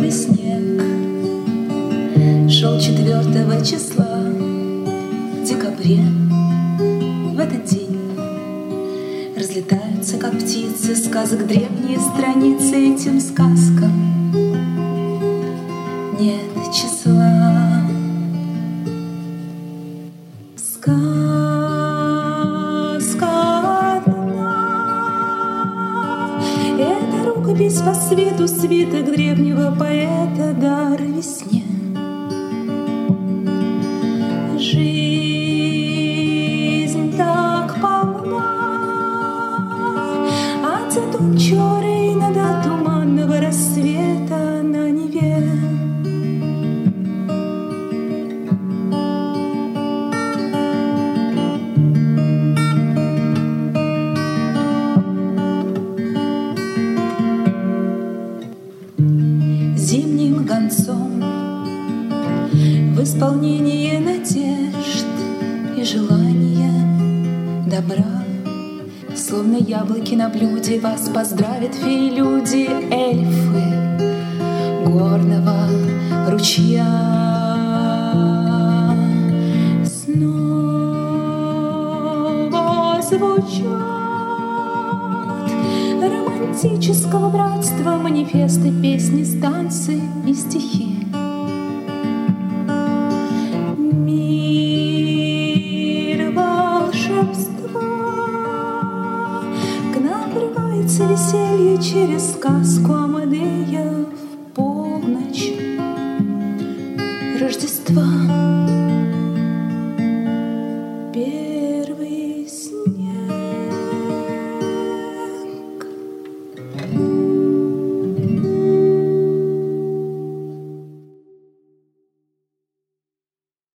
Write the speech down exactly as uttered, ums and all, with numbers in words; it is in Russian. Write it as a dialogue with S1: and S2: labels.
S1: первый снег шел четвертого числа в декабре. В этот день разлетаются, как птицы, сказок древние страницы. Этим сказкам нет числа. Сказка одна — это рукопись по свету, свиток древнего поэта, дар весне. Жизнь так полна от задумчивого рейна до туманного рассвета на Неве. Зимним гонцом в исполнении надежд и желания добра, словно яблоки на блюде, вас поздравят феи-люди, эльфы горного ручья. Снова звучат романтического братства манифесты, песни, станцы и стихи. Мир волшебства, к нам врывается веселье через сказку о